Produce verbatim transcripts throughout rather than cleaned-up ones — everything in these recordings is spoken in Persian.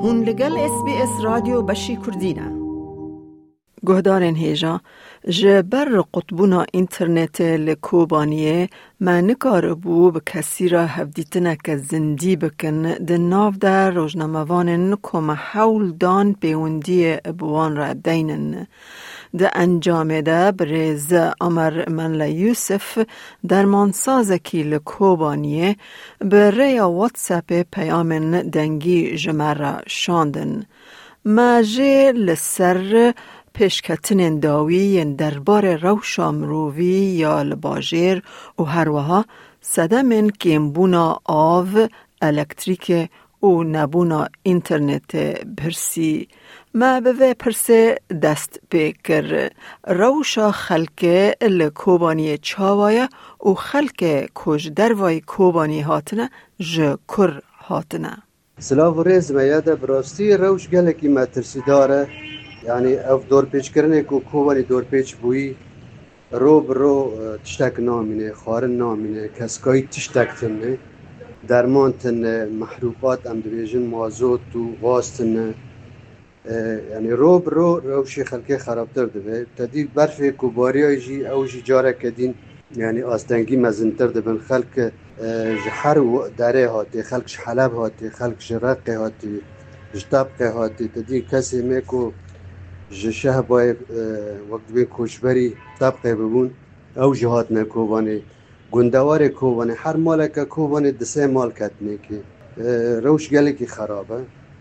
هون لگل اس بی اس رادیو بشی کردینه. گهدارن هیجا جبر قطبونا اینترنت لکوبانیه ما نکار بو به کسی را هفدیتنه که زندی بکن ده ناف در روزنامه‌وانن که محاول دان پیوندی بوان را دینن. ده انجام ده برز امر منل یوسف در منسازکی لکوبانیه به ریا واتساپ پیامن دنگی جمره شاندن. ما جه لسر پیشکتن داوی دربار روش امروی یا لباجیر و هر وها صدمن کمبونا آو الکتریک و نبونا اینترنت برسی. ما به پرسه دست بکر روشا خلک لکوبانی چاوایا و خلک کج دروای کوبانی هاتنه جکر هاتنه. سلاو ریز میاده براستی روش گله که مترسی داره، یعنی اف دور پیچ کرنه کو کوبانی دور پیچ بویی رو برو تشتک نامینه خارن نامینه کسکایی تشتک تنه درمان تنه محروبات ام دویژن مازوت و غاز تنه، یعنی رو برو روشی خلقه خرابتر دوه تدی برفی کوباری های جی او جی جاره کدین یعنی آستنگی مزنتر دبن خلق جحر داره هاتی خلق حلب هاتی خلق جرق هاتی جتاب هاتی تدی کسی میکو جشه بای وقت بین کوچبری طبقه ببون او جهات نکوبانی گندوار کوبانی هر مالک کوبانی دسه مال کتنه که روش گله که خرابه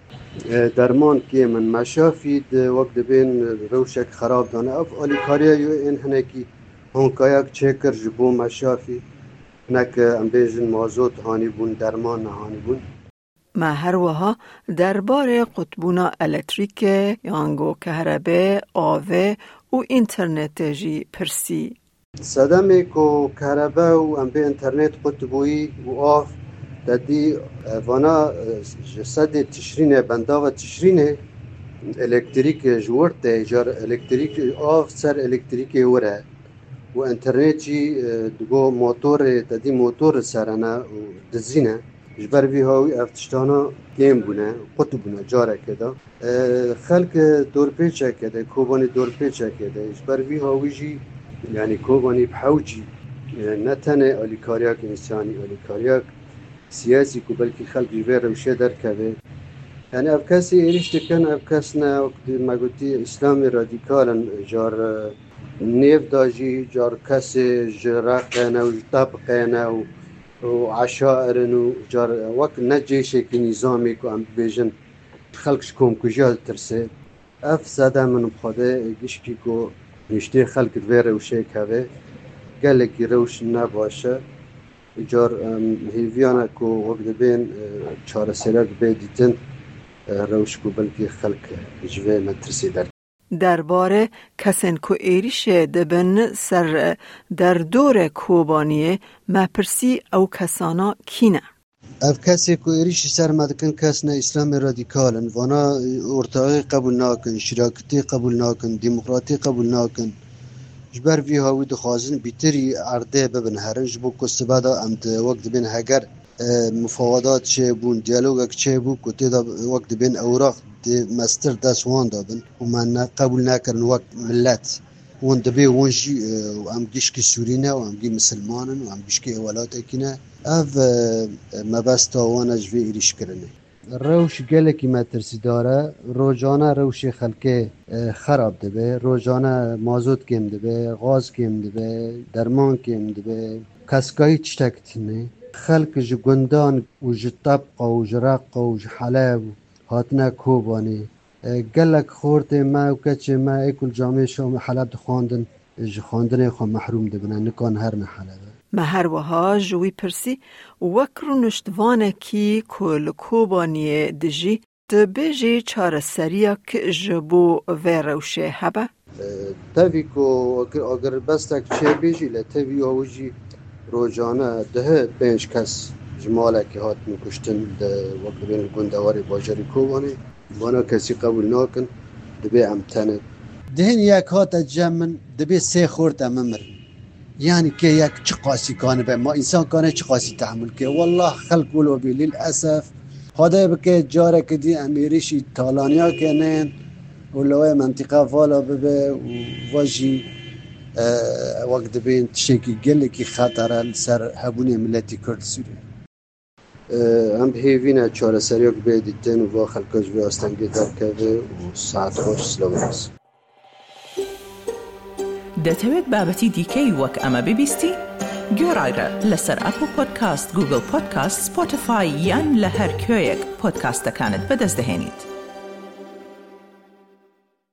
درمان که من مشافید وقت بین روشک خراب دانه اف آلی کاریا یو این هنه که هنکایک چکر جبو مشافی نک امبیجن مازوت هانی بون درمان نهانی بون. ما هر وها درباره قطبونا الکتریک یانگو کهربه آوه و اینترنت جی پرسی. صدمه کو کهربه و ام به اینترنت قطبوی و آف دادی وانا جسد تشرینه بنداو تشرینه الکتریک جورته جار الکتریک آف سر الکتریک وره و اینترنت جی دگو موتور دادی موتور سرانه و دزینه جبر وی هاوی افتشتانا گیم بونه قطب بونه جاره کده خلق دور پیچه کده کوبانی دور پیچه کده جبر وی هاوی جی یعنی کوبانی بحوجی نه تنه الیکاریاک انسانی الیکاریاک سیاسی کو بلکی خلق جبر روشه در کده یعنی اف کسی ایریشت کن اف کس نه وقت مگوتی اسلامی رادیکالن جار نیف داجی جار کسی جرقه نه و طبقه نه و و عشائر و جار وقت نجیشه که نظامی که ام بیجن خلقش کم کجا ترسه اف زده من بخوده گشکی که نشته خلق دوی روشه که گله که روش نباشه جار هیویانه که وقت بین چاره سرک بیدیتن روش که بلکه خلق جوه مترسی در درباره کسین کو ایریش دبن سر در دور کوبانیه مپرسی او کسانا کینه اف کسی کو ایریش سر مدکن کس نه اسلام رادیکالن وانا ارتقای قبول ناکن شراکتی قبول ناکن دموکراتی قبول ناکن جبر وی هاوی دخوازن بیتری عرضه ببن هرنج بو کستبادا امت وقت بین هگر مفاوضات چه بون دیالوگ چه بو کتی دا وقت بین اوراق مستر دست وان دادن و من قبول نکردن وقت ملت وان دبی وانجی و ام گشکی سورینه و ام گی مسلمانن و ام گشکی اولات اکنه اف مبستا وانا جوی ایریش کرنه روش گله که مترسی داره روزانه روش خلقه خراب دبه روزانه مازوت کم دبه غاز کم دبه درمان کم دبه کسکایی چتکتنه خلق جو گندان و جو طبق و جو رق و جو حلب هاتنا کوبانی گلک خورده ما و کچه ما اکل جامعه شام حلب خواندن جو خواندن خواه محروم دبنن نکان هر محلبه ما هر وها جوی پرسی وکرو نشتوانه کی کل کوبانی دجی دبیجی چار سریک جبو و روشه هبه تاوی کو اگر بستک چه بیجی لطاوی آوجی روزانه ده پنج کس جماله که هات میکشتن ده وقت بین گندواری باجری کوبانی وانا کسی قبول ناکن دبی امتنه دهن یک هات جمن دبی سه خورد اممر یعنی که یک چه قاسی کانه به ما انسان کانه چه قاسی تحمل که والله خلق ولو بی للأسف هذا بكي جارة كدي أميريشي تالانيا كنين ولوه منطقة فالا ببه وواجي أه وقت بين تشكي قلقي خطر لسر هبوني ملتي كرد سوريا أه هم بهيفينا چاره سريوك بيديتين و خلقاش بي آستنگي دركوه و ساعت خوش سلوونس دەتەوێت بابەتی دیکەی وەک ئەمە ببیستی؟ گۆڕایرە لەسەر ئەپل پۆدکاست، گوگل پۆدکاست، سپۆتیفای یان لە هەر کوێیەک پۆدکاستەکانت بەدەست دەهێنیت.